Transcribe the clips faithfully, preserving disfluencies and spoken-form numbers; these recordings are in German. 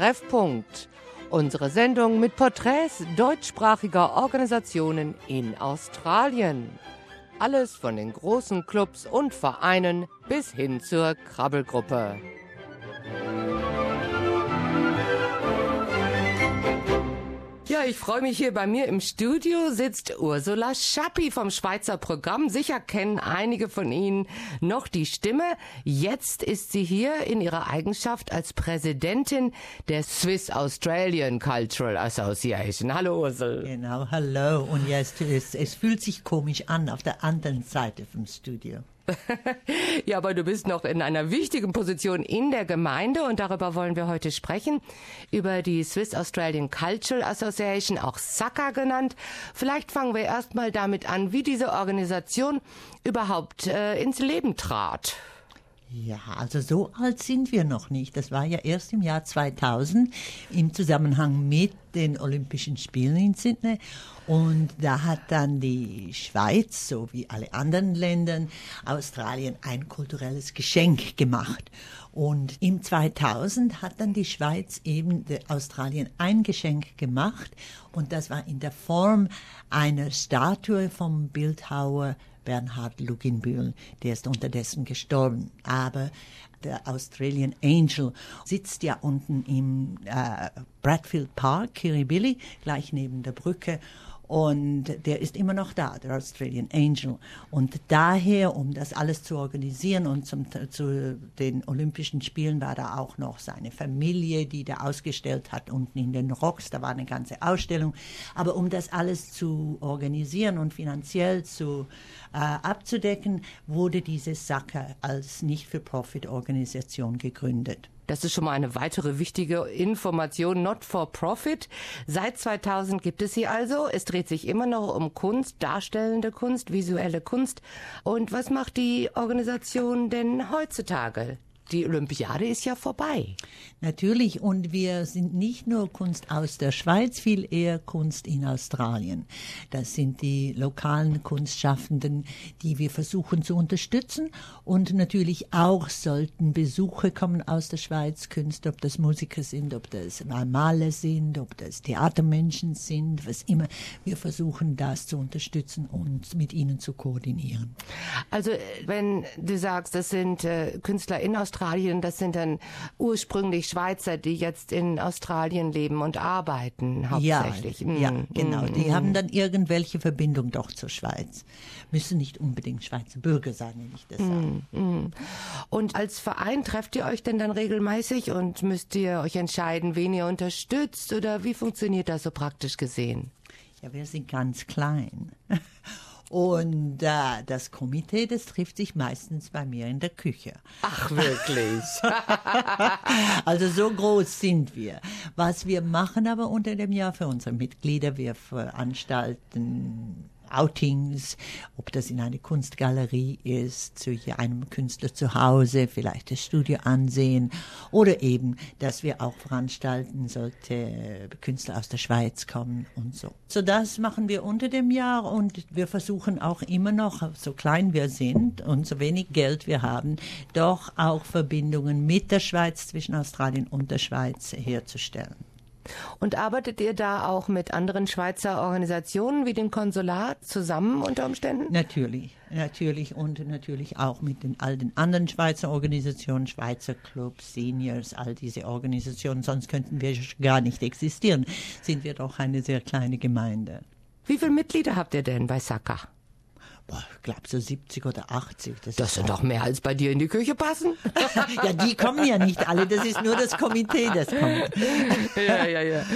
Treffpunkt. Unsere Sendung mit Porträts deutschsprachiger Organisationen in Australien. Alles von den großen Clubs und Vereinen bis hin zur Krabbelgruppe. Ja, ich freue mich, hier bei mir im Studio sitzt Ursula Schappi vom Schweizer Programm. Sicher kennen einige von Ihnen noch die Stimme. Jetzt ist sie hier in ihrer Eigenschaft als Präsidentin der Swiss Australian Cultural Association. Hallo Ursula. Genau, hallo. Und ja, es, es, es fühlt sich komisch an auf der anderen Seite vom Studio. Ja, aber du bist noch in einer wichtigen Position in der Gemeinde und darüber wollen wir heute sprechen, über die Swiss Australian Cultural Association, auch S A C A genannt. Vielleicht fangen wir erstmal damit an, wie diese Organisation überhaupt äh, ins Leben trat. Ja, also so alt sind wir noch nicht. Das war ja erst im Jahr zweitausend im Zusammenhang mit den Olympischen Spielen in Sydney. Und da hat dann die Schweiz, so wie alle anderen Länder, Australien ein kulturelles Geschenk gemacht. Und im zweitausend hat dann die Schweiz eben Australien ein Geschenk gemacht. Und das war in der Form einer Statue vom Bildhauer Bernhard Luginbühl, der ist unterdessen gestorben. Aber der Australian Angel sitzt ja unten im äh, Bradfield Park, Kirribilli, gleich neben der Brücke. Und der ist immer noch da, der Australian Angel. Und daher, um das alles zu organisieren und zum, zu den Olympischen Spielen war da auch noch seine Familie, die da ausgestellt hat, unten in den Rocks, da war eine ganze Ausstellung. Aber um das alles zu organisieren und finanziell zu äh, abzudecken, wurde diese S A C A als Nicht-für-Profit-Organisation gegründet. Das ist schon mal eine weitere wichtige Information, not for profit. Seit zweitausend gibt es sie also. Es dreht sich immer noch um Kunst, darstellende Kunst, visuelle Kunst. Und was macht die Organisation denn heutzutage? Die Olympiade ist ja vorbei. Natürlich, und wir sind nicht nur Kunst aus der Schweiz, viel eher Kunst in Australien. Das sind die lokalen Kunstschaffenden, die wir versuchen zu unterstützen. Und natürlich auch sollten Besucher kommen aus der Schweiz, Künstler, ob das Musiker sind, ob das Maler sind, ob das Theatermenschen sind, was immer. Wir versuchen das zu unterstützen und mit ihnen zu koordinieren. Also wenn du sagst, das sind äh, Künstler in Australien, Australien, das sind dann ursprünglich Schweizer, die jetzt in Australien leben und arbeiten, hauptsächlich. Ja, mm, ja genau. Mm, die mm. haben dann irgendwelche Verbindung doch zur Schweiz. Müssen nicht unbedingt Schweizer Bürger sein, wenn ich das sage. Mm, mm. Und als Verein trefft ihr euch denn dann regelmäßig und müsst ihr euch entscheiden, wen ihr unterstützt oder wie funktioniert das so praktisch gesehen? Ja, wir sind ganz klein. Und äh, das Komitee, das trifft sich meistens bei mir in der Küche. Ach, wirklich? Also so groß sind wir. Was wir machen aber unter dem Jahr für unsere Mitglieder, wir veranstalten Outings, ob das in eine Kunstgalerie ist, zu einem Künstler zu Hause, vielleicht das Studio ansehen oder eben, dass wir auch veranstalten, sollte Künstler aus der Schweiz kommen und so. So das machen wir unter dem Jahr und wir versuchen auch immer noch, so klein wir sind und so wenig Geld wir haben, doch auch Verbindungen mit der Schweiz, zwischen Australien und der Schweiz herzustellen. Und arbeitet ihr da auch mit anderen Schweizer Organisationen wie dem Konsulat zusammen unter Umständen? Natürlich, natürlich und natürlich auch mit den all den anderen Schweizer Organisationen, Schweizer Clubs, Seniors, all diese Organisationen, sonst könnten wir gar nicht existieren. Sind wir doch eine sehr kleine Gemeinde. Wie viele Mitglieder habt ihr denn bei S A C A? Boah, ich glaube so siebzig oder achtzig. Das, das sind doch mehr, als bei dir in die Küche passen. Ja, die kommen ja nicht alle, das ist nur das Komitee, das kommt. Ja, ja, ja.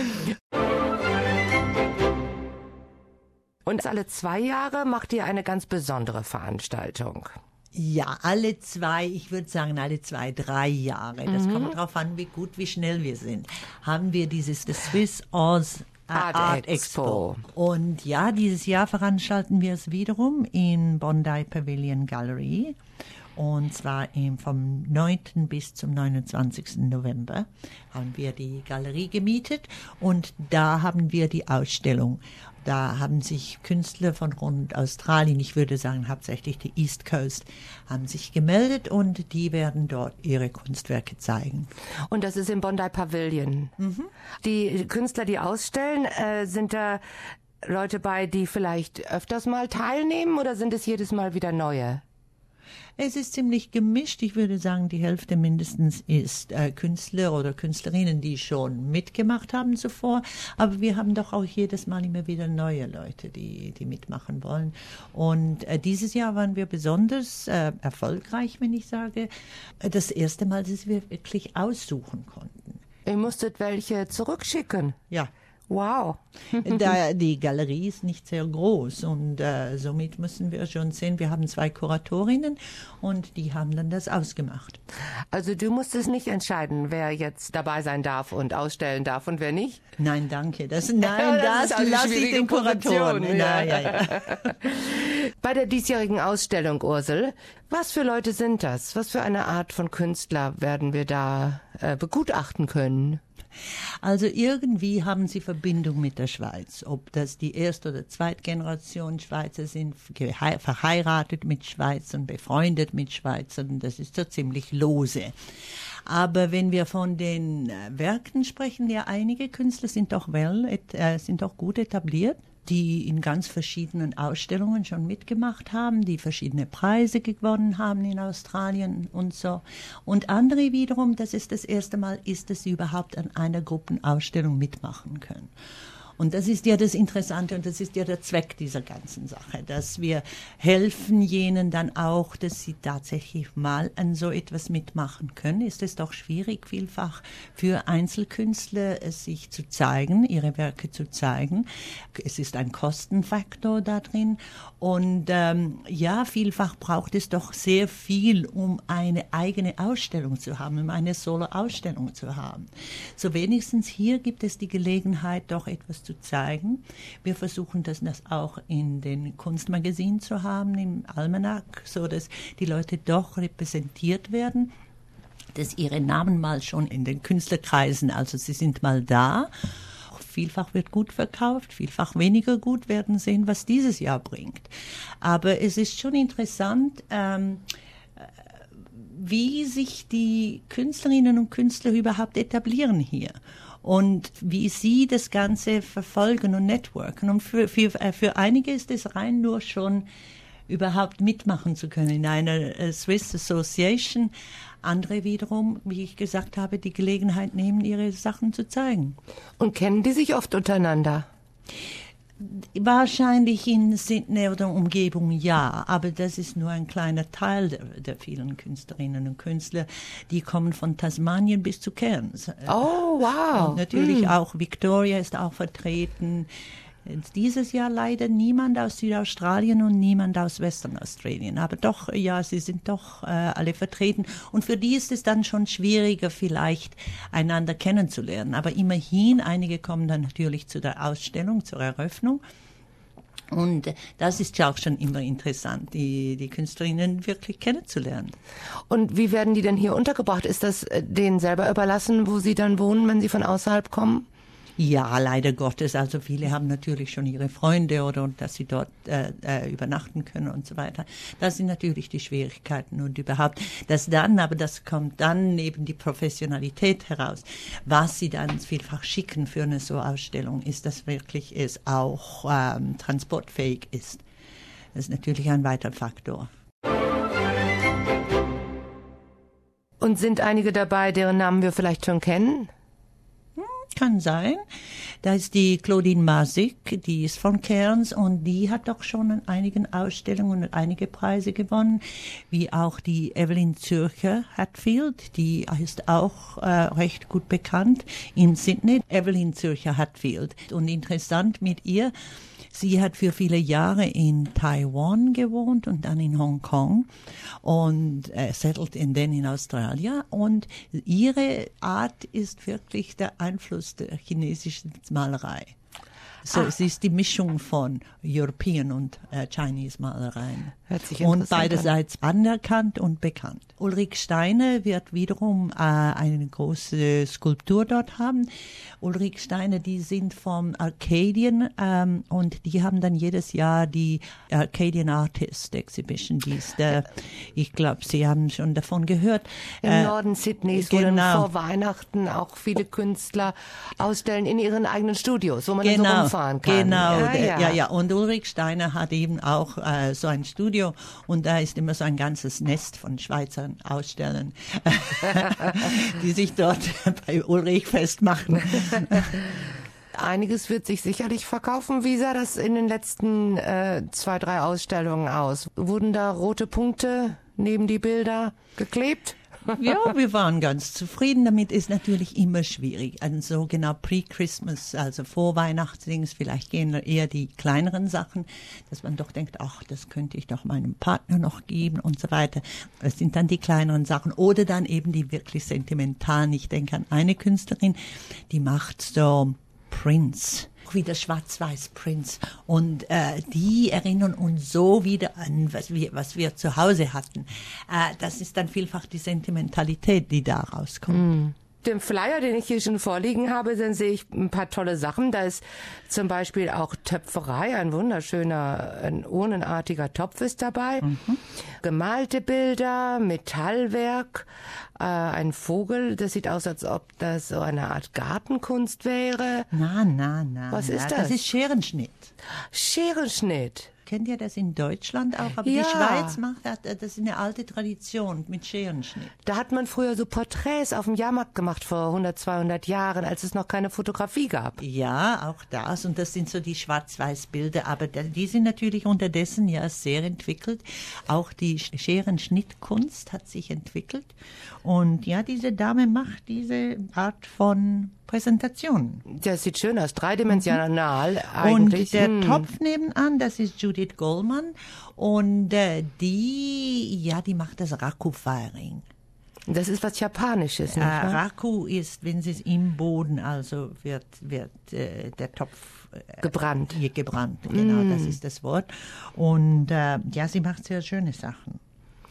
Und alle zwei Jahre macht ihr eine ganz besondere Veranstaltung. Ja, alle zwei, ich würde sagen alle zwei, drei Jahre. Das mhm. kommt darauf an, wie gut, wie schnell wir sind. Haben wir dieses The Swiss Oz Art, Art Expo. Expo. Und ja, dieses Jahr veranstalten wir es wiederum in Bondi Pavilion Gallery. Und zwar im, vom neunten bis zum neunundzwanzigsten November haben wir die Galerie gemietet und da haben wir die Ausstellung. Da haben sich Künstler von rund Australien, ich würde sagen hauptsächlich die East Coast, haben sich gemeldet und die werden dort ihre Kunstwerke zeigen. Und das ist im Bondi Pavilion. Mhm. Die Künstler, die ausstellen, äh, sind da Leute bei, die vielleicht öfters mal teilnehmen oder sind es jedes Mal wieder neue? Es ist ziemlich gemischt. Ich würde sagen, die Hälfte mindestens ist äh, Künstler oder Künstlerinnen, die schon mitgemacht haben zuvor. Aber wir haben doch auch jedes Mal immer wieder neue Leute, die, die mitmachen wollen. Und äh, dieses Jahr waren wir besonders äh, erfolgreich, wenn ich sage, das erste Mal, dass wir wirklich aussuchen konnten. Ihr musstet welche zurückschicken? Ja. Wow. Da, die Galerie ist nicht sehr groß und äh, somit müssen wir schon sehen, wir haben zwei Kuratorinnen und die haben dann das ausgemacht. Also du musstest nicht entscheiden, wer jetzt dabei sein darf und ausstellen darf und wer nicht? Nein, danke. Das, nein, das, das lasse ich den Kuratoren. Ja. Ja, ja, ja. Bei der diesjährigen Ausstellung, Ursel, was für Leute sind das? Was für eine Art von Künstler werden wir da äh, begutachten können? Also irgendwie haben sie Verbindung mit der Schweiz. Ob das die Erst- oder Zweitgeneration Schweizer sind, verheiratet mit Schweizern, befreundet mit Schweizern, das ist so ziemlich lose. Aber wenn wir von den Werken sprechen, ja, einige Künstler sind doch well, äh, sind doch gut etabliert, die in ganz verschiedenen Ausstellungen schon mitgemacht haben, die verschiedene Preise gewonnen haben in Australien und so. Und andere wiederum, das ist das erste Mal, ist, dass sie überhaupt an einer Gruppenausstellung mitmachen können. Und das ist ja das Interessante und das ist ja der Zweck dieser ganzen Sache, dass wir helfen jenen dann auch, dass sie tatsächlich mal an so etwas mitmachen können. Ist es doch schwierig vielfach für Einzelkünstler, es sich zu zeigen, ihre Werke zu zeigen. Es ist ein Kostenfaktor da drin und ähm, ja, vielfach braucht es doch sehr viel, um eine eigene Ausstellung zu haben, um eine Solo-Ausstellung zu haben. So wenigstens hier gibt es die Gelegenheit, doch etwas zu zeigen. Wir versuchen das, das auch in den Kunstmagazinen zu haben, im Almanach, so dass die Leute doch repräsentiert werden, dass ihre Namen mal schon in den Künstlerkreisen, also sie sind mal da. Vielfach wird gut verkauft, vielfach weniger gut, werden sehen, was dieses Jahr bringt. Aber es ist schon interessant, ähm, wie sich die Künstlerinnen und Künstler überhaupt etablieren hier. Und wie sie das Ganze verfolgen und networken. Und für, für, für einige ist es rein nur schon, überhaupt mitmachen zu können in einer äh, Swiss Association. Andere wiederum, wie ich gesagt habe, die Gelegenheit nehmen, ihre Sachen zu zeigen. Und kennen die sich oft untereinander? Wahrscheinlich in Sydney oder Umgebung ja, aber das ist nur ein kleiner Teil der, der vielen Künstlerinnen und Künstler. Die kommen von Tasmanien bis zu Cairns. Oh, wow. Und natürlich hm. auch Victoria ist auch vertreten. Dieses Jahr leider niemand aus Südaustralien und niemand aus Western Australien. Aber doch, ja, sie sind doch äh, alle vertreten. Und für die ist es dann schon schwieriger, vielleicht einander kennenzulernen. Aber immerhin, einige kommen dann natürlich zu der Ausstellung, zur Eröffnung. Und das ist ja auch schon immer interessant, die, die Künstlerinnen wirklich kennenzulernen. Und wie werden die denn hier untergebracht? Ist das denen selber überlassen, wo sie dann wohnen, wenn sie von außerhalb kommen? Ja, leider Gottes. Also viele haben natürlich schon ihre Freunde oder dass sie dort äh, äh, übernachten können und so weiter. Das sind natürlich die Schwierigkeiten und überhaupt das dann, aber das kommt dann neben die Professionalität heraus. Was sie dann vielfach schicken für eine so Ausstellung ist, dass wirklich es auch ähm, transportfähig ist. Das ist natürlich ein weiterer Faktor. Und sind einige dabei, deren Namen wir vielleicht schon kennen? Kann sein. Da ist die Claudine Masik, die ist von Cairns und die hat doch schon an einigen Ausstellungen und einige Preise gewonnen, wie auch die Evelyn Zürcher Hatfield, die ist auch äh, recht gut bekannt in Sydney. Evelyn Zürcher Hatfield. Und interessant mit ihr, sie hat für viele Jahre in Taiwan gewohnt und dann in Hongkong und äh, settled in then in Australien. Und ihre Art ist wirklich der Einfluss der chinesischen Malerei. So, Ah. es ist die Mischung von European und äh, Chinese Malereien. Hört sich Und interessant an. beiderseits anerkannt und bekannt. Ulrich Steiner wird wiederum äh, eine große Skulptur dort haben. Ulrich Steiner, die sind vom Arcadian ähm, und die haben dann jedes Jahr die Arcadian Artist Exhibition. Die ist, äh, ich glaube, Sie haben schon davon gehört. Im Äh, Norden Sydneys, wo dann genau. vor Weihnachten auch viele Künstler ausstellen in ihren eigenen Studios, wo man dann so Genau, rumfahren kann. genau, Ja, der- ja. ja, ja. Und Ulrich Steiner hat eben auch äh, so ein Studio und da ist immer so ein ganzes Nest von Schweizern Ausstellern, die sich dort bei Ulrich festmachen. Einiges wird sich sicherlich verkaufen. Wie sah das in den letzten äh, zwei, drei Ausstellungen aus? Wurden da rote Punkte neben die Bilder geklebt? Ja, wir waren ganz zufrieden damit. Ist natürlich immer schwierig. Ein so genau Pre-Christmas, also vor Weihnachtsdings, vielleicht gehen eher die kleineren Sachen, dass man doch denkt, ach, das könnte ich doch meinem Partner noch geben und so weiter. Das sind dann die kleineren Sachen. Oder dann eben die wirklich sentimentalen. Ich denke an eine Künstlerin, die macht so Prints. Wieder Schwarz-Weiß-Prints. Und äh, die erinnern uns so wieder an, was wir, was wir zu Hause hatten. Äh, das ist dann vielfach die Sentimentalität, die da rauskommt. Dem Flyer, den ich hier schon vorliegen habe, dann sehe ich ein paar tolle Sachen. Da ist zum Beispiel auch Töpferei, ein wunderschöner, ein urnenartiger Topf ist dabei. Mhm. Gemalte Bilder, Metallwerk, äh, ein Vogel, das sieht aus, als ob das so eine Art Gartenkunst wäre. Na, na, na. Was na, ist das? Das ist Scherenschnitt. Scherenschnitt. Kennt ihr das in Deutschland auch? Aber Ja. die Schweiz macht das, das ist eine alte Tradition mit Scherenschnitt. Da hat man früher so Porträts auf dem Jahrmarkt gemacht vor hundert, zweihundert Jahren, als es noch keine Fotografie gab. Ja, auch das. Und das sind so die Schwarz-Weiß-Bilder. Aber da- die sind natürlich unterdessen ja sehr entwickelt. Auch die Sch- Scherenschnittkunst hat sich entwickelt. Und ja, diese Dame macht diese Art von Präsentation. Das sieht schön aus, dreidimensional Und eigentlich. der Hm. Topf nebenan, das ist Judith Goldman. Und äh, die, ja, die macht das Raku-Firing. Das ist was Japanisches, Äh, nicht wahr? Raku ist, wenn es im Boden, also wird, wird äh, der Topf äh, Gebrannt. hier gebrannt. Genau, das ist das Wort. Und äh, ja, sie macht sehr schöne Sachen.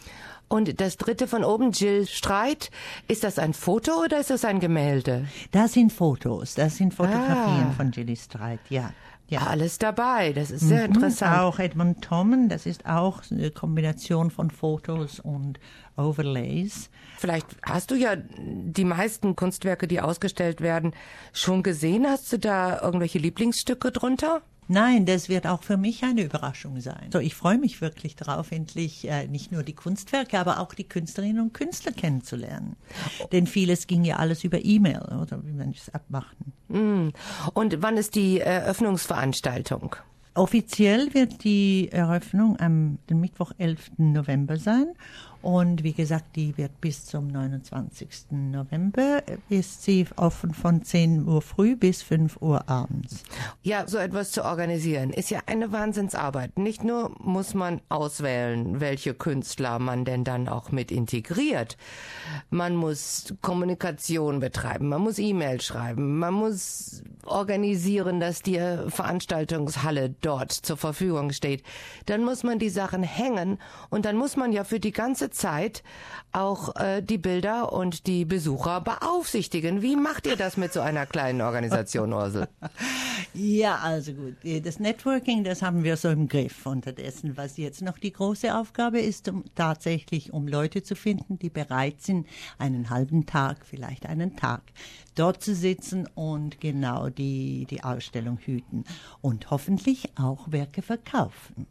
Und das dritte von oben, Jill Streit, ist das ein Foto oder ist das ein Gemälde? Das sind Fotos, das sind Fotografien Ah. von Jilly Streit, ja. ja. Alles dabei, das ist sehr Mhm, interessant. Auch Edmund Tommen, das ist auch eine Kombination von Fotos und Overlays. Vielleicht hast du ja die meisten Kunstwerke, die ausgestellt werden, schon gesehen. Hast du da irgendwelche Lieblingsstücke drunter? Nein, das wird auch für mich eine Überraschung sein. So, ich freue mich wirklich darauf, endlich äh, nicht nur die Kunstwerke, aber auch die Künstlerinnen und Künstler kennenzulernen. Denn vieles ging ja alles über E-Mail, oder wie man es abmachen. Mm. Und wann ist die Eröffnungsveranstaltung? Offiziell wird die Eröffnung am den Mittwoch, elften November sein. Und wie gesagt, die wird bis zum neunundzwanzigsten November, ist sie offen von zehn Uhr früh bis fünf Uhr abends. Ja, so etwas zu organisieren ist ja eine Wahnsinnsarbeit. Nicht nur muss man auswählen, welche Künstler man denn dann auch mit integriert. Man muss Kommunikation betreiben, man muss E-Mail schreiben, man muss organisieren, dass die Veranstaltungshalle dort zur Verfügung steht. Dann muss man die Sachen hängen und dann muss man ja für die ganze Zeit auch äh, die Bilder und die Besucher beaufsichtigen. Wie macht ihr das mit so einer kleinen Organisation, Ursel? Ja, also gut. Das Networking, das haben wir so im Griff unterdessen. Was jetzt noch die große Aufgabe ist, um tatsächlich, um Leute zu finden, die bereit sind, einen halben Tag, vielleicht einen Tag, dort zu sitzen und genau die, die Ausstellung hüten und hoffentlich auch Werke verkaufen.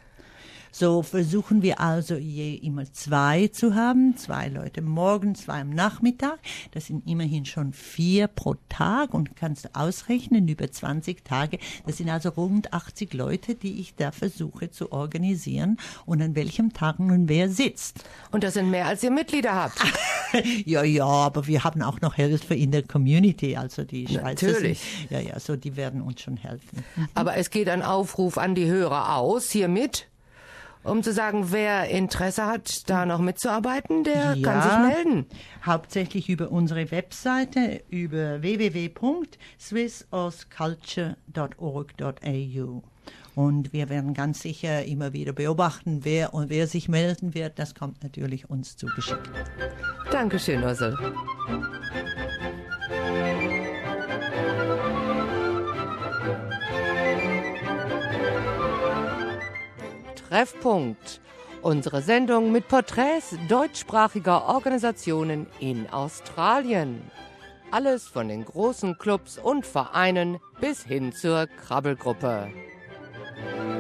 So versuchen wir also je immer zwei zu haben, zwei Leute morgens, zwei am Nachmittag. Das sind immerhin schon vier pro Tag und kannst du ausrechnen über zwanzig Tage. Das sind also rund achtzig Leute, die ich da versuche zu organisieren und an welchem Tag nun wer sitzt. Und das sind mehr, als ihr Mitglieder habt. Ja, ja, aber wir haben auch noch Helfer in der Community, also die Schweizer Natürlich. Sind, ja, ja, so die werden uns schon helfen. Aber es geht ein Aufruf an die Hörer aus, hiermit. um zu sagen, wer Interesse hat, da noch mitzuarbeiten, der Ja, kann sich melden. Hauptsächlich über unsere Webseite, über w w w punkt swiss os culture punkt org punkt a u. Und wir werden ganz sicher immer wieder beobachten, wer und wer sich melden wird. Das kommt natürlich uns zugeschickt. Dankeschön, Ursel. Treffpunkt. Unsere Sendung mit Porträts deutschsprachiger Organisationen in Australien. Alles von den großen Clubs und Vereinen bis hin zur Krabbelgruppe.